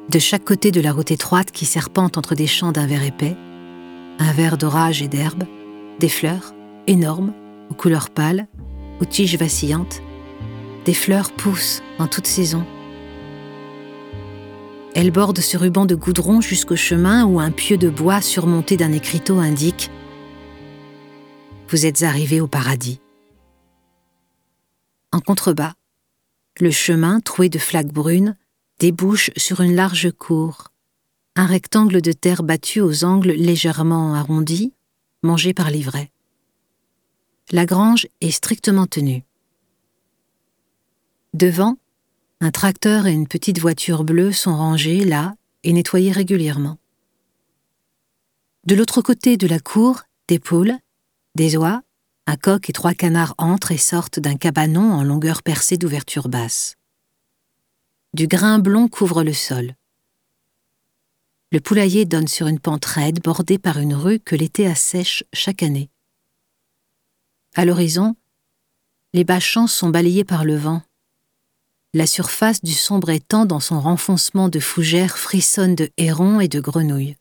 De chaque côté de la route étroite qui serpente entre des champs d'un vert épais, un vert d'orage et d'herbe, des fleurs, énormes, aux couleurs pâles, aux tiges vacillantes, des fleurs poussent en toute saison. Elle borde ce ruban de goudron jusqu'au chemin où un pieu de bois surmonté d'un écriteau indique « Vous êtes arrivés au paradis ». En contrebas, le chemin, troué de flaques brunes, débouche sur une large cour, un rectangle de terre battue aux angles légèrement arrondis, mangé par l'ivraie. La grange est strictement tenue. Devant, un tracteur et une petite voiture bleue sont rangés là et nettoyés régulièrement. De l'autre côté de la cour, des poules, des oies, un coq et 3 canards entrent et sortent d'un cabanon en longueur percée d'ouvertures basses. Du grain blond couvre le sol. Le poulailler donne sur une pente raide bordée par une rue que l'été assèche chaque année. À l'horizon, les bas champs sont balayés par le vent. La surface du sombre étang dans son renfoncement de fougères frissonne de hérons et de grenouilles.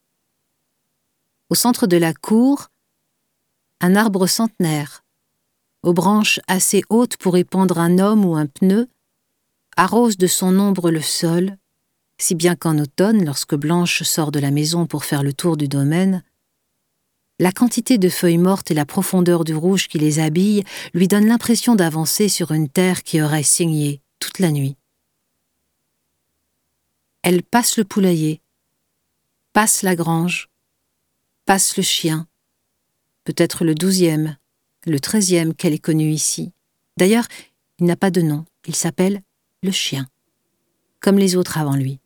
Au centre de la cour, un arbre centenaire, aux branches assez hautes pour y pendre un homme ou un pneu, arrose de son ombre le sol, si bien qu'en automne, lorsque Blanche sort de la maison pour faire le tour du domaine, la quantité de feuilles mortes et la profondeur du rouge qui les habille lui donnent l'impression d'avancer sur une terre qui aurait saigné toute la nuit. Elle passe le poulailler, passe la grange, passe le chien, peut-être le 12e, le 13e qu'elle ait connu ici. D'ailleurs, il n'a pas de nom, il s'appelle le chien, comme les autres avant lui.